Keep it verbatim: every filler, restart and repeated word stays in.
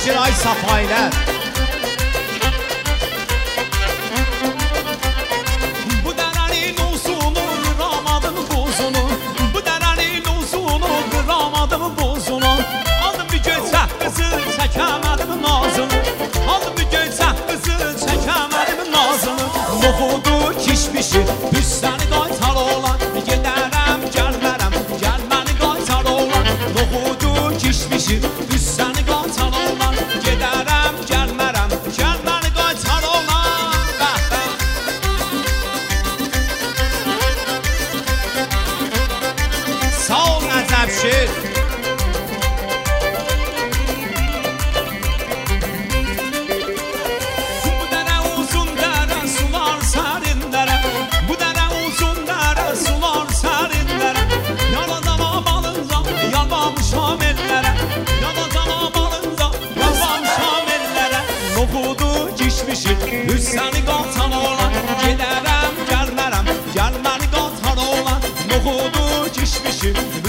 Əzəbçi ay Safaylər. Bu dərənin uzunu qıramadım buzunu, bu dərənin uzunu qıramadım buzunu. Aldım bir göçək qızı çəkəmədim nazını, aldım bir göçək qızı çəkəmədim nazını. Noxudu kişmişi büstəni qaytar olan, gedərəm gəlmərəm gəlməni qaytar olan. Noxudu kişmişi büstəni qaytar olan, gedərəm gəlmərəm gəlməni qaytar olan. Sağ ol Əcəbşi. Hüssəni qaltan olan, gedərəm gəlmərəm gəlməni qaltan olan. Noxudu kişmişi